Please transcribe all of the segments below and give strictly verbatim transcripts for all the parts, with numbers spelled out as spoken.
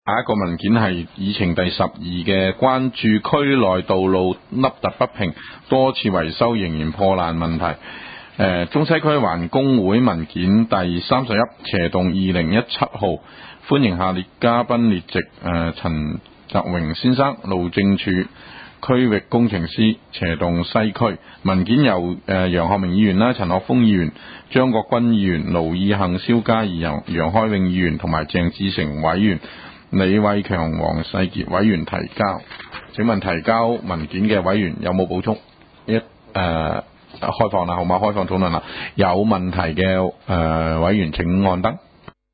下一個文件係議程第十二嘅，關注區內道路凹凸不平，多次維修仍然破爛問題。誒，中西區環工會文件第三十一，斜動二零一七號，歡迎下列嘉賓列席。誒，陳澤榮先生，路政署區域工程師，斜動西區。文件由誒楊學明議員啦、陳學鋒議員、張國軍議員、盧義幸、蕭嘉怡、楊楊開永議員同埋鄭志成委員、李偉強、黃世傑委員提交。請問提交文件嘅委員有冇補充？一誒、呃、開放啦，好嗎？開放討論啦。有問題嘅誒、呃、委員請按燈。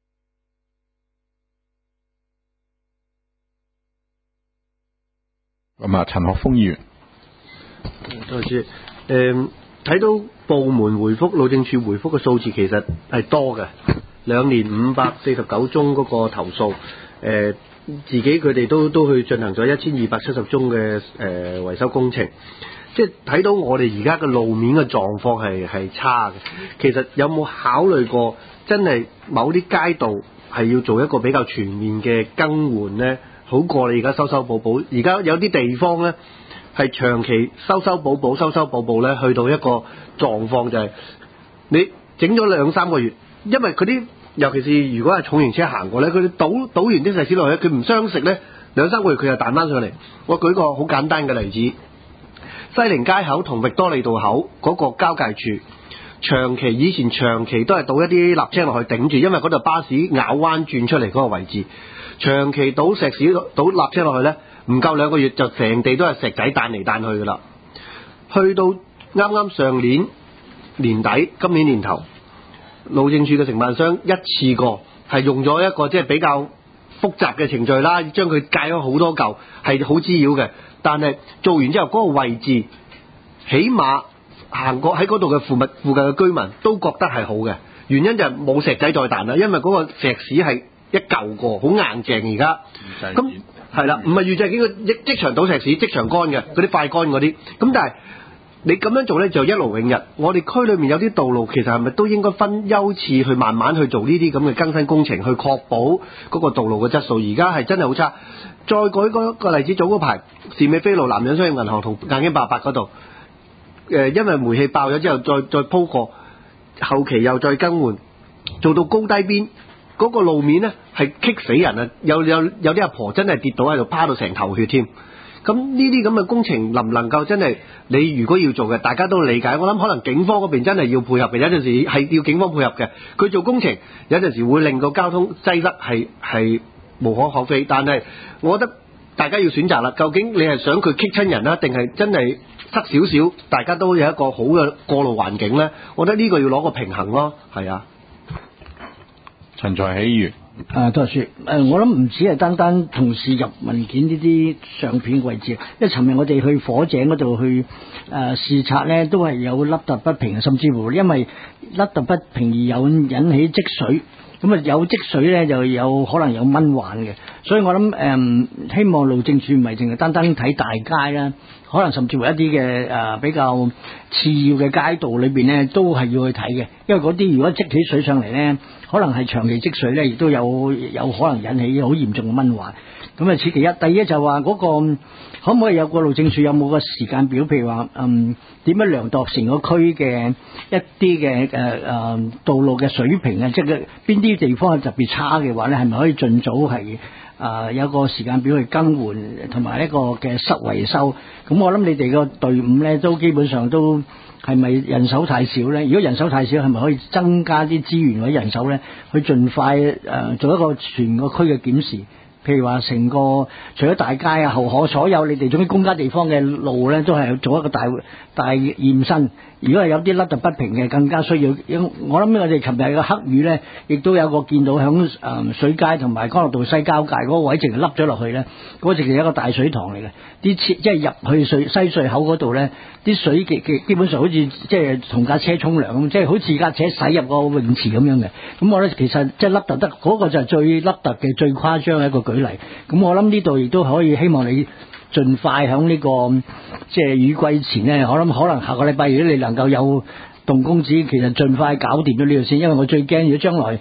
咁啊，陳學鋒議員。 多謝。誒，睇到部門回覆路政署回覆嘅數字其實係多嘅，兩年五百四十九宗嗰個投訴。誒，自己佢哋都都去進行咗一千二百七十宗嘅誒維修工程，即係睇到我哋而家嘅路面嘅狀況係係差嘅。其實有冇考慮過真係某啲街道係要做一個比較全面嘅更換呢？好過你而家修修補補。而家有啲地方呢係長期修修補補修修補補呢，去到一個狀況就係你整咗兩三個月，因為佢啲尤其是如果係重型車行過咧，佢倒倒完啲石屎落去，佢唔相識咧，兩三個月佢又彈翻上嚟。我舉個好簡單嘅例子，西寧街口同域多利道口嗰個交界處，長期以前長期都係倒一啲瀝青落去頂住，因為嗰度巴士咬彎轉出嚟嗰個位置，長期倒石屎倒瀝青落去咧，唔夠兩個月就成地都係石仔彈嚟彈去噶啦。去到啱啱上年年底，今年年頭，路政署嘅承辦商一次過係用咗一個即係比較複雜嘅程序啦，將佢界咗好多嚿，係好滋擾嘅。但係做完之後，嗰個位置起碼行過喺嗰度嘅附近附近嘅居民都覺得係好嘅。原因就係冇石仔再彈啦，因為嗰個石屎係一嚿過，好硬淨而家。咁係啦，唔係預製件嘅即場倒石屎，即場乾嘅嗰啲快乾嗰啲。咁但係你咁樣做呢，就一勞永逸。我哋區裏面有啲道路，其實係咪都應該分優次去慢慢去做呢啲咁嘅更新工程，去確保嗰個道路嘅質素？而家係真係好差。再舉嗰個例子，早嗰排士美菲路南洋商業銀行同硬景八八嗰度，誒因為煤氣爆咗之後，再再鋪過，後期又再更換，做到高低邊嗰個路面呢係棘死人啊！有有有啲阿婆真係跌倒喺度，趴到成頭血添。咁呢啲咁嘅工程能唔能夠真係你如果要做嘅，大家都理解。我諗可能警方嗰邊真係要配合嘅，有陣時係要警方配合嘅。佢做工程有陣時會令到交通擠塞，係係無可厚非。但係我覺得大家要選擇啦，究竟你係想佢棘親人啦，定係真係塞少少，大家都有一個好嘅過路環境呢？我覺得呢個要攞個平衡咯，係啊。 陳才喜議員。 啊，多謝誒，我諗唔止係單單同事入文件呢啲相片位置，因為尋日我哋去火井嗰度去誒、呃、視察咧，都係有凹凸不平，甚至乎因為凹凸不平而有引起積水，咁啊有積水咧就有可能有蚊患嘅，所以我諗誒、呃、希望路政署唔係淨係單單睇大街啦，可能甚至乎一啲嘅誒比較次要嘅街道裏邊咧，都係要去睇嘅，因為嗰啲如果積起水上嚟咧，可能係長期積水咧，亦都有有可能引起好嚴重嘅蚊患。咁啊，此其一。第二就話嗰、那個可唔可以有個路政署有冇個時間表？譬如話，嗯，點樣量度成個區嘅一啲嘅誒誒道路嘅水平啊？即係邊啲地方係特別差嘅話咧，係咪可以盡早係誒、呃、有個時間表去更換同埋一個嘅濕維修？咁我諗你哋個隊伍咧都基本上都。係咪人手太少呢？如果人手太少，係咪可以增加啲資源或者人手呢？去盡快誒、呃、做一個全個區嘅檢視？譬如話成個除咗大街啊、後巷所有你哋總之公家地方嘅路呢，都係做一個大大驗身。如果係有啲凹凸不平嘅，更加需要。我諗我哋琴日嘅黑雨呢，亦都有個見到響誒水街同埋干諾道西交界嗰個位，直係凹咗落去呢。嗰個直係一個大水塘嚟嘅。啲即係入去水西隧口嗰度呢，啲水基基本上好似即係同架車沖涼咁，即係好似架車駛入個泳池咁樣嘅。咁我覺得其實即係凹凸得嗰個就係最凹凸嘅、最誇張嘅一個舉例。咁我諗呢度亦都可以希望你盡快響呢個即係雨季前呢，我諗可能下個禮拜如果你能夠有動工紙，其實盡快搞掂咗呢度先。因為我最驚如果將來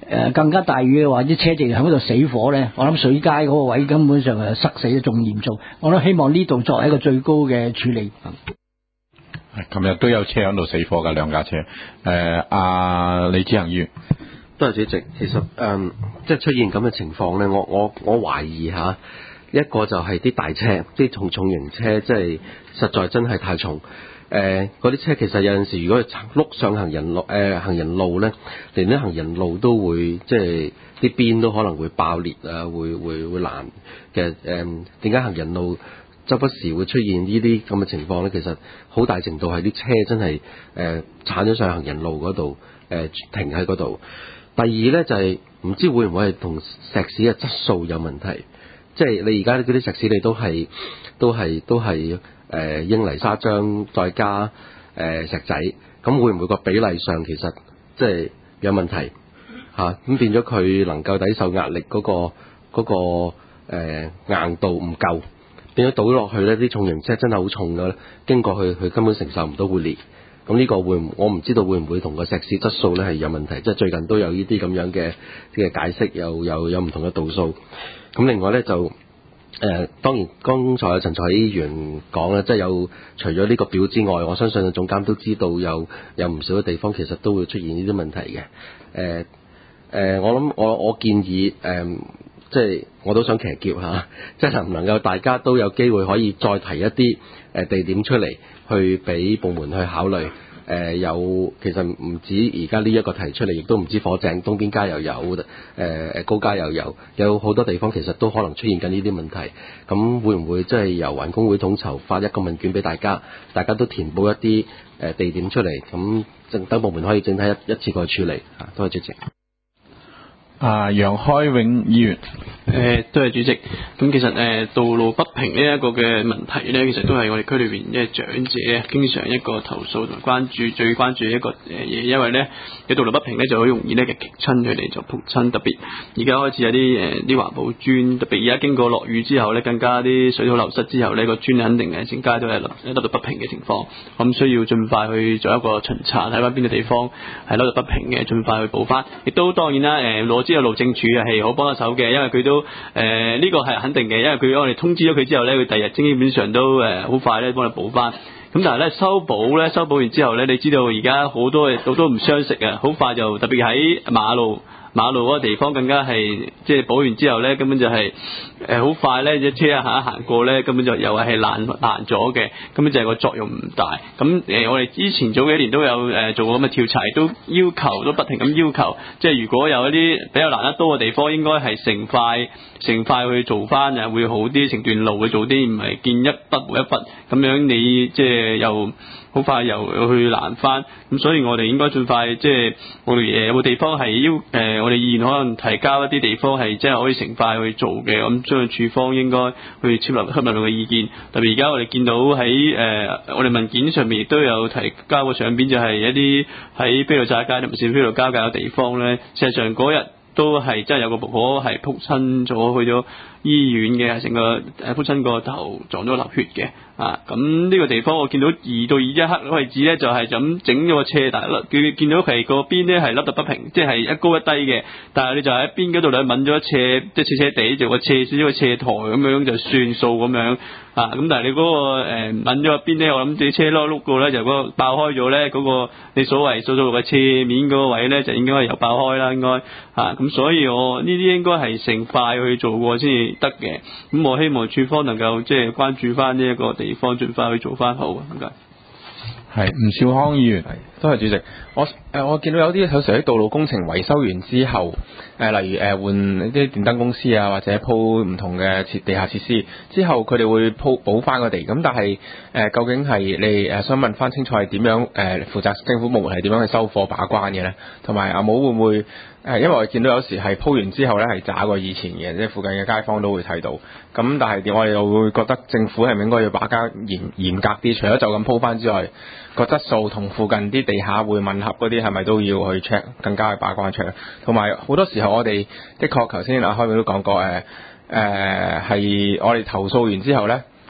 誒更加大雨嘅話，啲車直喺嗰度死火咧，我諗水街嗰個位根本上係塞死得仲嚴重。我都希望呢度作為一個最高嘅處理。 琴日都有車喺度死火㗎，兩架車。誒、呃，阿李志恒議員， 多謝主席。其實誒、嗯，即係出現咁嘅情況咧，我我我懷疑嚇，一個就係啲大車，啲重重型車，即係實在真係太重。誒，嗰啲車其實有陣時，如果碌上行人路，誒、呃、行人路咧，連啲行人路都會即係啲邊都可能會爆裂啊，會會會爛嘅。誒，點解行人路周不時會出現呢啲咁嘅情況咧？其實好大程度係啲車真係誒鏟咗上行人路嗰度，誒、呃、停喺嗰度。第二咧就係、是、唔知會唔會係同石屎嘅質素有問題？即係你而家嗰啲石屎你都係都係都係。誒、呃、英泥沙漿再加誒、呃、石仔，咁會唔會個比例上其實即係有問題嚇？咁、啊、變咗佢能夠抵受壓力嗰、那個嗰、那個呃、硬度唔夠，變咗倒落去呢啲重型車真係好重嘅，經過佢佢根本承受唔到會裂。咁呢個會唔我唔知道會唔會同個石屎質素咧係有問題？即係最近都有呢啲咁樣嘅嘅解釋，又有有唔同嘅度數。咁另外咧就。誒、呃、當然，剛才有陳財議員講咧，即係有除咗呢個表之外，我相信總監都知道有有唔少嘅地方其實都會出現呢啲問題嘅。誒、呃、誒、呃，我諗我我建議誒、呃，即係我都想騎劫嚇，即係能唔能夠大家都有機會可以再提一啲誒地點出嚟，去俾部門去考慮。誒、呃、有其實唔止而家呢一個提出嚟，亦都唔止火井東邊街又有，誒、呃、誒高街又有，有好多地方其實都可能出現緊呢啲問題。咁會唔會即係由環工會統籌發一個問卷俾大家，大家都填報一啲誒地點出嚟，咁政等部門可以整體一一次過處理。啊，多謝主席。 啊，楊開永議員。 誒、呃，多謝主席。咁其實誒、呃、道路不平呢一個嘅問題咧，其實都係我哋區裏邊即係長者經常一個投訴同埋關注，最關注嘅一個誒嘢，因為咧嘅道路不平咧就好容易咧嘅棘親佢哋就仆親，特別而家開始有啲誒啲環保磚，特別而家經過落雨之後咧，更加啲水土流失之後咧，個磚肯定係成街都係凹到不平嘅情況，咁需要盡快去做一個巡查，睇翻邊個地方係凹到不平嘅，盡快去補翻。亦都當然啦，誒我知道路政署係好幫得手嘅，因為佢都。誒、呃、呢、這個係肯定嘅，因為佢我哋通知咗佢之後咧，佢第日基本上都誒好、呃、快咧幫你補翻。咁但係咧修補咧修補完之後咧，你知道而家好多嘢都都唔相識啊，好快就特別喺馬路馬路嗰個地方更加係即係補完之後咧，根本就係誒好快咧，隻車行一行過咧，根本就又係爛爛咗嘅，根本就係個作用唔大。咁誒、呃、我哋之前早幾年都有誒、呃、做過咁嘅調查，都要求都不停咁要求，即係如果有一啲比較爛得多嘅地方，應該係成塊成塊去做翻啊，會好啲，成段路去做啲，唔係見一筆回一筆咁樣，你即係又好快又去爛翻。咁所以我哋應該盡快即係我哋誒有個地方係要誒、呃、我哋議員可能提交一啲地方係即係可以成塊去做嘅，咁將處方應該去接納吸納到嘅意見。特別而家我哋見到喺誒、呃、我哋文件上面亦都有提交過相片，就係一啲喺卑路乍街同埋小卑路交界嘅地方咧，事實上嗰日都係真係有個婆婆係撲親咗去咗醫院嘅，係成個誒撲親個頭撞咗流血嘅啊！咁呢個地方我見到移到而家黑嗰個位置咧，就係咁整咗個斜大粒，佢見到佢個邊咧係凹凸不平，即係一高一低嘅。但係你就喺邊嗰度咧抿咗斜，即係斜斜地，就個斜少少個斜台咁樣就算數咁樣啊！咁但係你嗰、那個誒抿咗一邊咧，我諗你車轆碌過咧就嗰個爆開咗咧，嗰、那個你所謂數數嘅斜面嗰個位咧就應該係由爆開啦，應該啊咁，所以我呢啲應該係成塊去做過先至得嘅。咁我希望處方能夠即係關注翻呢一個地方，盡快去做翻好。唔該。 係吳少康議員。 係，多謝主席。我誒、呃、我見到有啲有時喺道路工程維修完之後，誒、呃、例如誒、呃、換啲電燈公司啊，或者鋪唔同嘅設地下設施之後，佢哋會鋪補翻個地。咁但係誒、呃、究竟係你誒想問翻清楚係點樣誒、呃、負責政府部門係點樣去收貨把關嘅咧？同埋阿冇會唔會誒、呃？因為我見到有時係鋪完之後咧係渣過以前嘅，即係附近嘅街坊都會睇到。咁但係我哋又會覺得政府係咪應該要把關嚴嚴格啲？除咗就咁鋪翻之外，個質素同附近啲地下會吻合嗰啲係咪都要去 check， 更加去把關 check？ 同埋好多時候我哋的確頭先阿開永都講過誒誒係我哋投訴完之後咧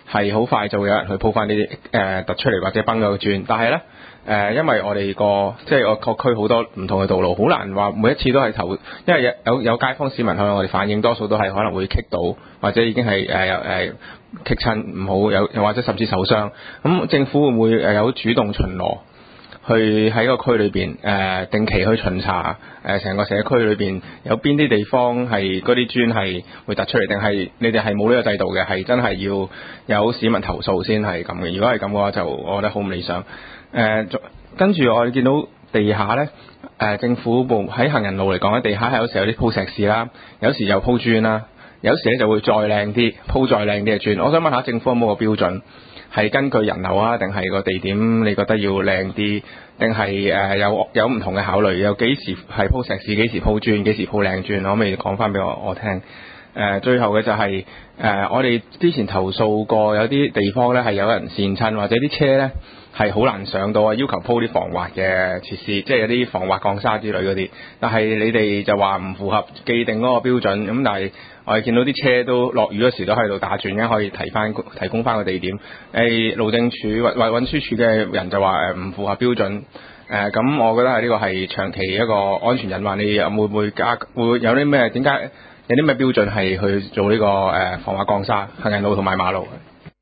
係好快就會有人去鋪翻呢啲誒突出嚟或者崩咗個磚，但係咧。誒、呃，因為我哋個即係個個區好多唔同嘅道路，好難話每一次都係頭，因為有有有街坊市民向我哋反映，多數都係可能會棘到，或者已經係誒誒棘親唔好，有又或者甚至受傷。咁政府會唔會誒有主動巡邏，去喺個區裏邊誒、呃、定期去巡查誒成、呃、個社區裏邊有邊啲地方係嗰啲磚係會突出嚟，定係你哋係冇呢個制度嘅，係真係要有市民投訴先係咁嘅。如果係咁嘅話，就我覺得好唔理想。誒、呃，跟住我哋見到地下咧，誒、呃、政府部喺行人路嚟講咧，地下係有時有啲鋪石屎啦，有時又鋪磚啦，有時咧就會再靚啲，鋪再靚啲嘅磚。我想問下政府有冇個標準，係根據人流啊，定係個地點你覺得要靚啲，定係誒有有唔同嘅考慮？有幾時係鋪石屎，幾時鋪磚，幾時鋪靚磚？可唔可以講翻俾我我聽？誒、呃，最後嘅就係、是、誒、呃，我哋之前投訴過有啲地方咧係有人跣親，或者啲車咧。係好難上到啊！要求鋪啲防滑嘅設施，即係有啲防滑鋼沙之類嗰啲。但係你哋就話唔符合既定嗰個標準。咁但係我哋見到啲車都落雨嗰時都喺度打轉，而家可以提翻提供翻個地點。誒路政署或或運輸署嘅人就話誒唔符合標準。誒咁，我覺得係呢個係長期一個安全隱患。你有會唔會加會有啲咩？點解有啲咩標準係去做呢個誒防滑鋼沙行人路同埋馬路？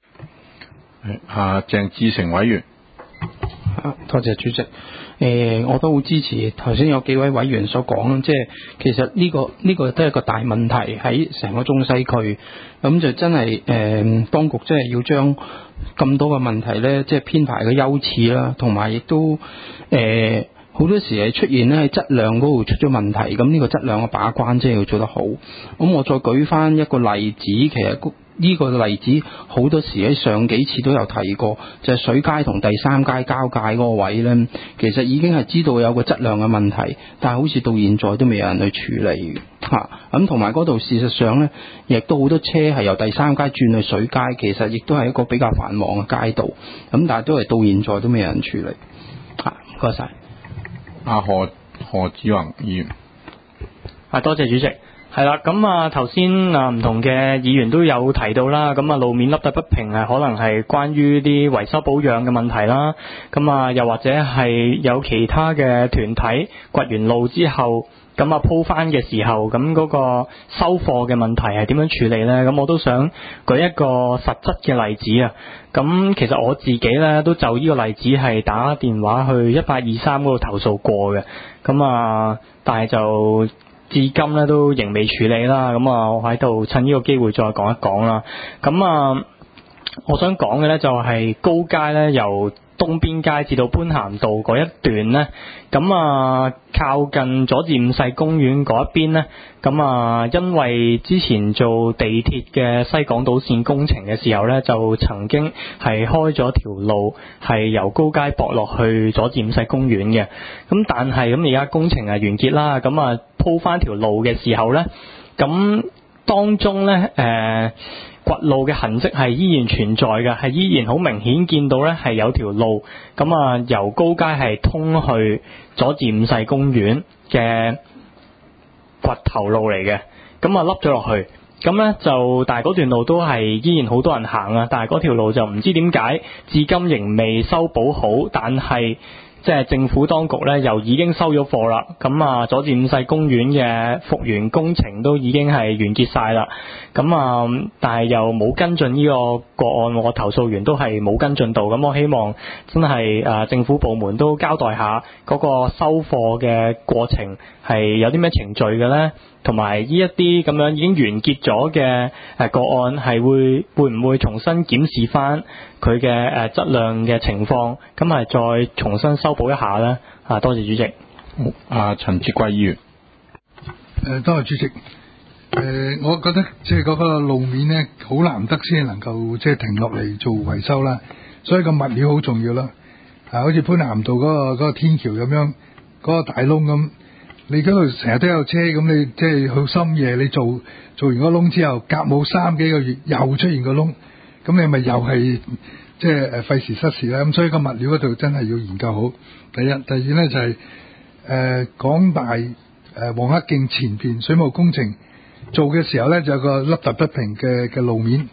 啊，鄭志成委員。 多謝主席。誒、呃，我都好支持頭先有幾位委員所講，即係其實呢、這個呢、這個都係一個大問題喺成個中西區，咁就真係誒、呃，當局真係要將咁多嘅問題呢，即係編排嘅優次啦，同埋亦都誒好、呃、多時係出現呢喺質量嗰度出咗問題，咁呢個質量嘅把關真係要做得好。咁我再舉翻一個例子，其實呢個例子好多時喺上幾次都有提過，就係、是、水街同第三街交界嗰個位呢，其實已經係知道有個質量嘅問題，但係好似到現在都未有人去處理嚇。咁同埋嗰度事實上呢，亦都好多車係由第三街轉去水街，其實亦都係一個比較繁忙嘅街道。咁但係都係到現在都未有人處理嚇。唔該晒。 阿何何志宏議員。 啊，多謝主席。係啦，咁啊頭先啊唔同嘅議員都有提到啦，咁啊路面凹凸不平係可能係關於啲維修保養嘅問題啦，咁啊又或者係有其他嘅團體掘完路之後，咁啊鋪翻嘅時候，咁嗰個收貨嘅問題係點樣處理呢？咁我都想舉一個實質嘅例子啊。咁其實我自己呢，都就呢個例子係打電話去一八二三嗰度投訴過嘅，咁啊但係就至今咧都仍未處理啦，咁啊我喺度趁呢個機會再講一講啦。咁啊，我想講嘅咧就係高街咧由東邊街至到般咸道嗰一段咧，咁啊靠近佐治五世公園嗰一邊咧，咁啊因為之前做地鐵嘅西港島線工程嘅時候咧，就曾經係開咗條路係由高街駁落去佐治五世公園嘅，咁但係咁而家工程係完結啦，咁啊鋪翻條路嘅時候咧，咁當中咧誒掘路嘅痕跡係依然存在嘅，係依然好明顯見到咧係有條路，咁啊由高街係通去佐治五世公園嘅掘頭路嚟嘅，咁啊凹咗落去，咁咧就但係嗰段路都係依然好多人行啊，但係嗰條路就唔知點解至今仍未修補好，但係即係政府當局咧，又已經收咗貨啦。咁啊，佐治五世公園嘅復原工程都已經係完結晒啦。咁啊，但係又冇跟進呢個個案，我投訴員都係冇跟進到。咁我希望真係誒政府部門都交代下嗰個收貨嘅過程係有啲咩程序嘅咧，同埋呢一啲咁樣已經完結咗嘅誒個案係會會唔會重新檢視翻佢嘅誒質量嘅情況，咁係再重新修補一下咧。啊，多謝主席。 阿陳志貴議員。 誒，多謝主席。誒、呃，我覺得即係嗰個路面咧，好難得先能夠即係停落嚟做維修啦，所以個物料好重要啦。啊，好似般咸道嗰、那個嗰、那個天橋咁樣，嗰、那個大窿咁，你嗰度成日都有車，咁你即係好深夜，你做做完個窿之後，隔冇三幾個月又出現個窿，咁你咪又係即係誒費時失事啦。咁所以個物料嗰度真係要研究好。第一，第二咧就係、是、誒、呃、港大誒黃克徑前邊水務工程做嘅時候咧，就有個凹凸不平嘅嘅路面，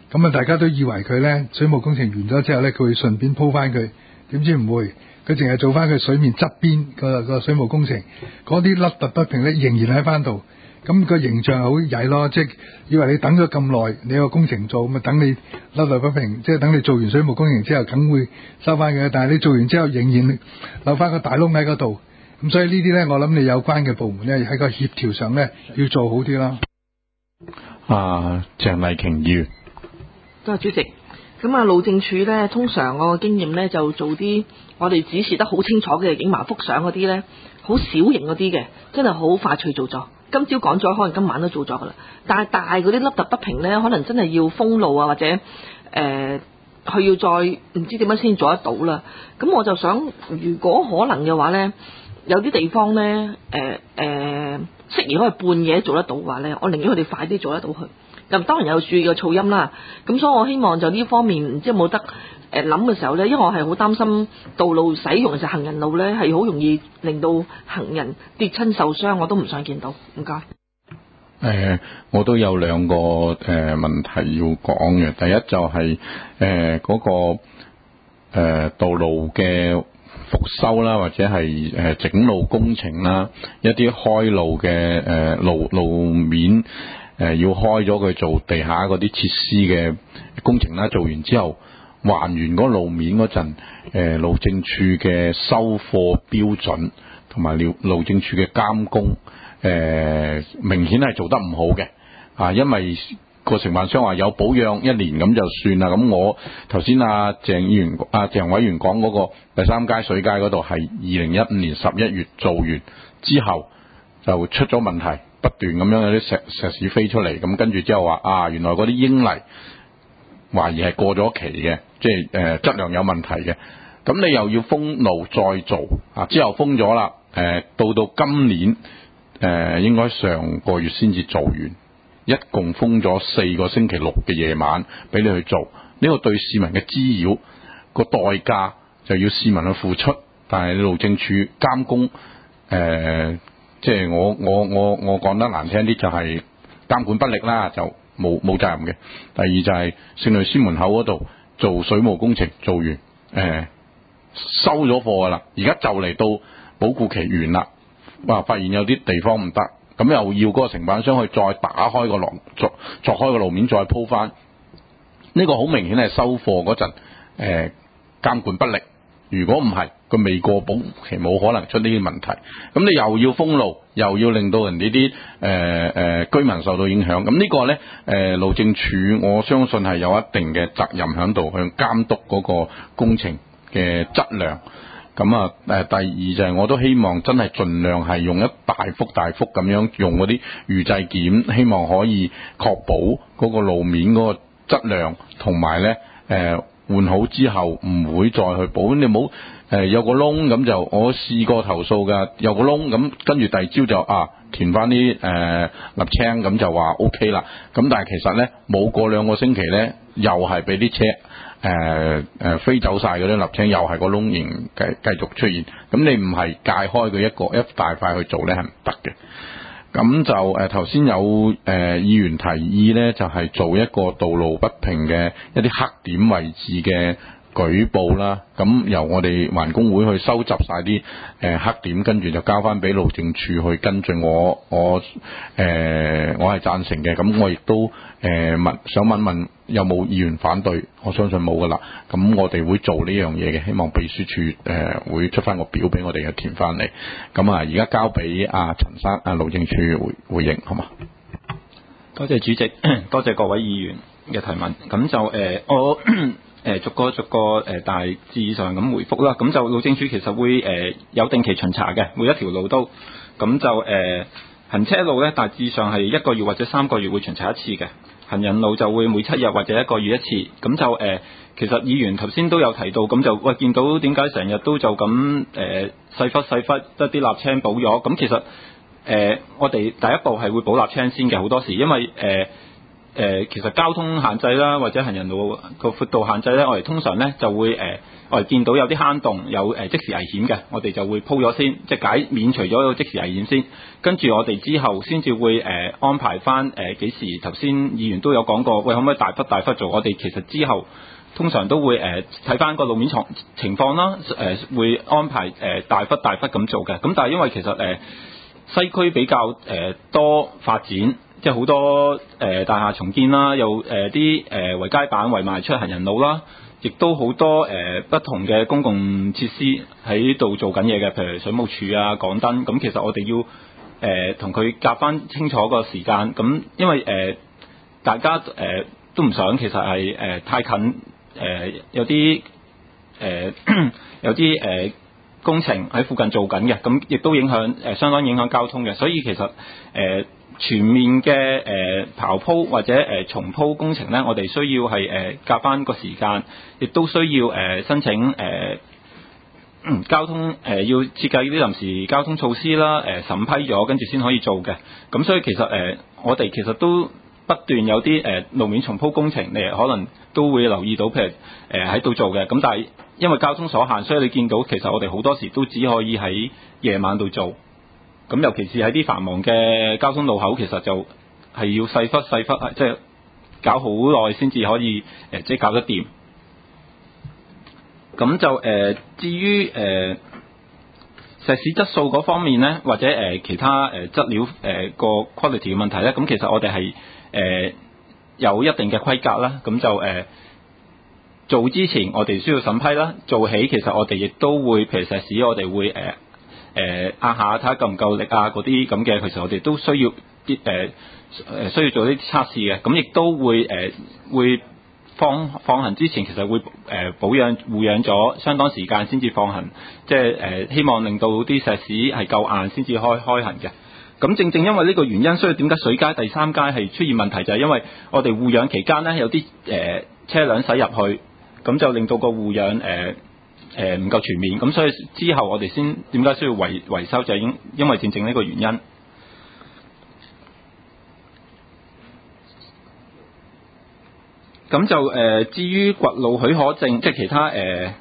咁啊大家都以為佢咧水務工程完咗之後咧，佢會順便鋪翻佢，點知唔會，佢淨係做翻佢水面側邊個個水務工程，嗰啲凹凸不平咧仍然喺翻度。咁個形象好曳咯，即係以為你等咗咁耐，你有個工程做，咁啊等你凹凸不平，即係等你做完水務工程之後，梗會收翻嘅。但係你做完之後，仍然留翻個大窿喺嗰度。咁所以呢啲咧，我諗你有關嘅部門咧，喺個協調上咧，要做好啲啦。 啊，鄭麗瓊議員， 多謝主席。咁啊，路政署咧，通常我嘅經驗咧，就做啲我哋指示得好清楚嘅影埋幅相嗰啲咧，好小型嗰啲嘅，真係好快脆做咗。今朝講咗，可能今晚都做咗噶啦。但係大嗰啲凹凸不平咧，可能真係要封路啊，或者誒，佢、呃、要再唔知點樣先做得到啦。咁我就想，如果可能嘅話咧，有啲地方咧，誒、呃、誒、呃，適宜可以半夜做得到嘅話咧，我寧願佢哋快啲做得到佢。咁當然有注意個噪音啦。咁所以我希望就呢方面唔知有冇得誒諗嘅時候咧，因為我係好擔心道路使用嘅時候行人路咧係好容易令到行人跌親受傷，我都唔想見到。唔該。誒、 呃，我都有兩個誒、呃、問題要講嘅。第一就係誒嗰個誒、呃、道路嘅復修啦，或者係誒、呃、整路工程啦，一啲開路嘅誒、呃、路路面。誒、呃、要開咗佢做地下嗰啲設施嘅工程啦，做完之後還完嗰路面嗰陣，誒、呃、路政署嘅收貨標準同埋路路政署嘅監工，誒、呃、明顯係做得唔好嘅啊，因為個承辦商話有保養一年咁就算啦。咁我頭先阿鄭議員、阿、啊、鄭委員講嗰個第三街水街嗰度係二零一五年十一月做完之後就出咗問題。不斷咁樣有啲石石屎飛出嚟，咁跟住之後話啊，原來嗰啲英泥懷疑係過咗期嘅，即係誒質量有問題嘅。咁你又要封路再做啊？之後封咗啦，誒、呃、到到今年誒、呃、應該上個月先至做完，一共封咗四個星期六嘅夜晚俾你去做。呢、這個對市民嘅滋擾個代價就要市民去付出，但係路政署監工誒。呃即係我我我我講得難聽啲就係監管不力啦，就冇冇責任嘅。第二就係聖類斯門口嗰度做水務工程做完，誒、呃、收咗貨噶啦，而家就嚟到保固期完啦，哇！發現有啲地方唔得，咁又要嗰個承辦商去再打開個廊，鑿鑿開個路面再鋪翻。呢、這個好明顯係收貨嗰陣誒監管不力。如果唔係，佢未過保期冇可能出呢啲問題。咁你又要封路，又要令到人哋啲誒誒居民受到影響。咁呢個呢，誒、呃、路政署我相信係有一定嘅責任喺度，去監督嗰個工程嘅質量。咁啊誒，第二就係我都希望真係盡量係用一大幅大幅咁樣用嗰啲預製件，希望可以確保嗰個路面嗰個質量，同埋呢。誒、呃。換好之後唔會再去補，你冇誒、呃、有個窿咁就我試過投訴㗎，有個窿咁跟住第二朝就啊填翻啲誒瀝青咁就話 O K 啦，咁但係其實咧冇過兩個星期咧又係俾啲車誒誒、呃呃、飛走晒嗰啲瀝青，又係個窿形繼繼續出現，咁你唔係界開佢一個一大塊去做咧係唔得嘅。咁就誒頭先有誒、呃、議員提議咧，就係、是、做一個道路不平嘅一啲黑點位置嘅舉報啦。咁由我哋環工會去收集晒啲誒黑點，跟住就交翻俾路政署去跟進。我我誒、呃、我係贊成嘅。咁我亦都誒問想問問有冇議員反對？我相信冇噶啦。咁我哋會做呢樣嘢嘅，希望秘書處誒、呃、會出翻個表俾我哋去填翻嚟。咁啊，而家交俾阿陳生啊，路政署回回應好嘛？ 多謝主席，多謝各位議員嘅提問。咁就誒、呃、我誒、呃、逐個逐個誒、呃、大致上咁回覆啦。咁就路政署其實會誒、呃、有定期巡查嘅，每一條路都咁就誒、呃、行車路咧大致上係一個月或者三個月會巡查一次嘅。行人路就會每七日或者一個月一次，咁就誒、呃，其實議員頭先都有提到，咁就喂見到點解成日都就咁誒細忽細忽得啲瀝青補咗，咁其實誒、呃、我哋第一步係會補瀝青先嘅，好多時因為誒、呃、 呃、其實交通限制啦，或者行人路個闊度限制咧，我哋通常咧就會誒、呃，我哋見到有啲坑洞有誒、呃、即時危險嘅，我哋就會鋪咗先，即係解免除咗個即時危險先。跟住我哋之後先至會誒、呃、安排翻誒幾時。頭先議員都有講過，喂，可唔可以大忽大忽做？我哋其實之後通常都會誒睇翻個路面情情況啦，誒、呃、會安排誒、呃、大忽大忽咁做嘅。咁但係因為其實誒、呃、西區比較誒、呃、多發展，即係好多誒、呃、大廈重建啦，有誒啲誒圍街板圍埋出行人路啦，亦都好多誒、呃、不同嘅公共設施喺度做緊嘢嘅，譬如水務署啊、港燈。咁其實我哋要誒同佢夾翻清楚個時間，咁因為誒、呃、大家誒、呃、都唔想其實係誒、呃、太近誒、呃、有啲誒、呃、有啲誒、呃、工程喺附近做緊嘅，咁亦都影響誒、呃、相當影響交通嘅，所以其實誒、呃、全面嘅誒、呃、刨鋪或者誒、呃、重鋪工程咧，我哋需要係誒夾翻個時間，亦都需要誒、呃、申請誒。呃嗯、交通誒、呃、要設計啲臨時交通措施啦，誒、呃、審批咗跟住先可以做嘅。咁所以其實誒、呃、我哋其實都不斷有啲誒、呃、路面重鋪工程，你可能都會留意到，譬如誒喺度做嘅。咁但係因為交通所限，所以你見到其實我哋好多時都只可以喺夜晚度做。咁尤其是喺啲繁忙嘅交通路口，其實就係要細忽細忽，即係搞好耐先至可以誒、呃、即係搞得掂。咁就誒、呃，至於誒、呃、石屎質素嗰方面咧，或者誒、呃、其他誒質、呃、料誒個、呃、quality 嘅問題咧，咁其實我哋係誒有一定嘅規格啦。咁就誒、呃、做之前，我哋需要審批啦。做起其實我哋亦都會，譬如石屎，我哋會誒誒壓下睇下夠唔夠力啊嗰啲咁嘅，其實我哋都需要啲誒誒需要做啲測試嘅。咁亦都會誒、呃、會。放放行之前其實會誒、呃、保養護養咗相當時間先至放行，即係誒、呃、希望令到啲石屎係夠硬先至開開行嘅。咁正正因為呢個原因，所以點解水街第三街係出現問題，就係、是、因為我哋護養期間咧有啲誒、呃、車輛駛入去，咁就令到個護養誒誒唔夠全面，咁所以之後我哋先點解需要維維修，就係、是、因因為正正呢個原因。咁就誒、呃，至於掘路許可證，即係其他誒、呃、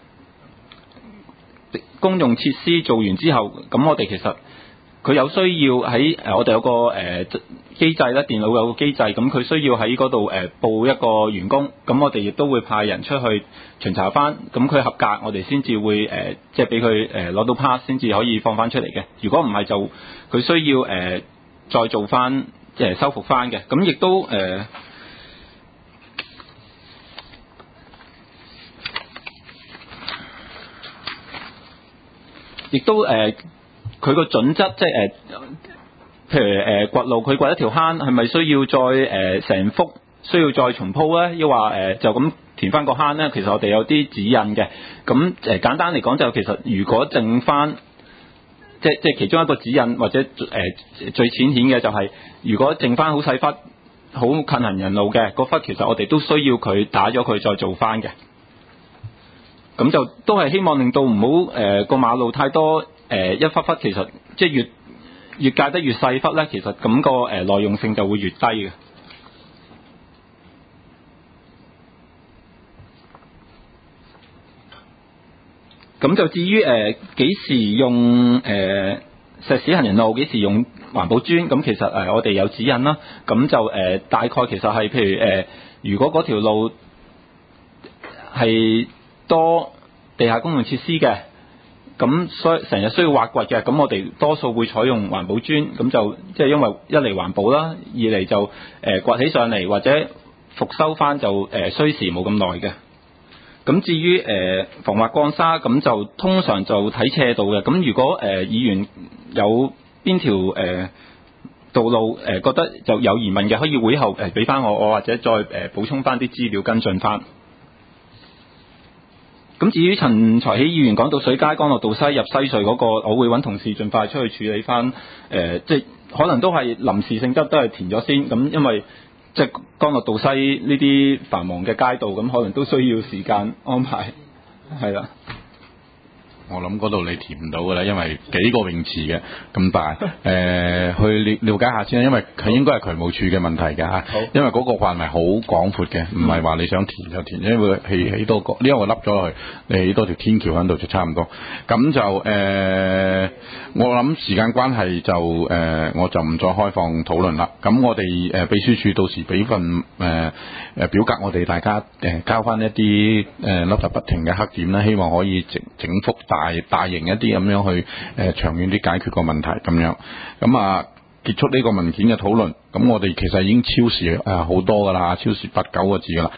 公用設施做完之後，咁我哋其實佢有需要喺誒、呃，我哋有個誒、呃、機制咧，電腦有個機制，咁佢需要喺嗰度誒報一個員工，咁我哋亦都會派人出去巡查翻，咁佢合格，我哋先至會誒、呃，即係俾佢誒攞到 pass 先至可以放翻出嚟嘅。如果唔係就佢需要誒、呃、再做翻，即係修復翻嘅，咁亦都誒。呃亦都誒，佢個準則即係誒、呃，譬如誒、呃、掘路，佢掘一條坑，係咪需要再誒成、呃、幅需要再重鋪咧？抑或誒就咁填翻個坑咧？其實我哋有啲指引嘅。咁誒、呃、簡單嚟講，就其實如果剩翻，即即係其中一個指引或者誒、呃、最淺顯嘅就係、是，如果剩翻好細忽，好近行人路嘅個忽，其實我哋都需要佢打咗佢再做翻嘅。咁就都係希望令到唔好誒個馬路太多誒、呃、一忽忽，其實即係越越界得越細忽咧，其實咁個誒耐用性就會越低嘅。咁就至於誒幾時用誒、呃、石屎行人路，幾時用環保磚，咁其實誒、呃、我哋有指引啦。咁就誒、呃、大概其實係譬如誒、呃，如果嗰條路係多地下公用設施嘅，咁所以成日需要挖掘嘅，咁我哋多數會採用環保磚，咁就即係因為一嚟環保啦，二嚟就誒、呃、掘起上嚟或者復修翻就誒、呃、需時冇咁耐嘅。咁至於誒、呃、防滑鋼沙，咁就通常就睇斜度嘅。咁如果誒、呃、議員有邊條誒、呃、道路誒、呃、覺得就有疑問嘅，可以會後誒俾翻我，我或者再誒、呃、補充翻啲資料跟進翻。咁至於陳財喜議員講到水街干諾道西入西隧嗰、那個，我會揾同事盡快出去處理翻。誒、呃，即係可能都係臨時性質，都係填咗先。咁因為即係干諾道西呢啲繁忙嘅街道，咁可能都需要時間安排。係啦。 我諗嗰度你填唔到㗎啦，因為幾個泳池嘅咁大，誒、呃、去了了解下先，因為佢應該係渠務處嘅問題㗎，因為嗰個範圍好廣闊嘅，唔係話你想填就填，因為起起多個，因為我凹咗落去，你起多條天橋喺度就差唔多，咁就誒、呃，我諗時間關係就誒、呃，我就唔再開放討論啦。咁我哋誒、呃、秘書處到時俾份誒誒、呃、表格，我哋大家誒、呃、交翻一啲誒凹凸不平嘅黑點啦，希望可以整整幅大大型一啲咁樣去誒、呃、長遠啲解決個問題咁樣。咁啊結束呢個文件嘅討論，咁我哋其實已經超時誒好多㗎啦，超時八九個字㗎啦。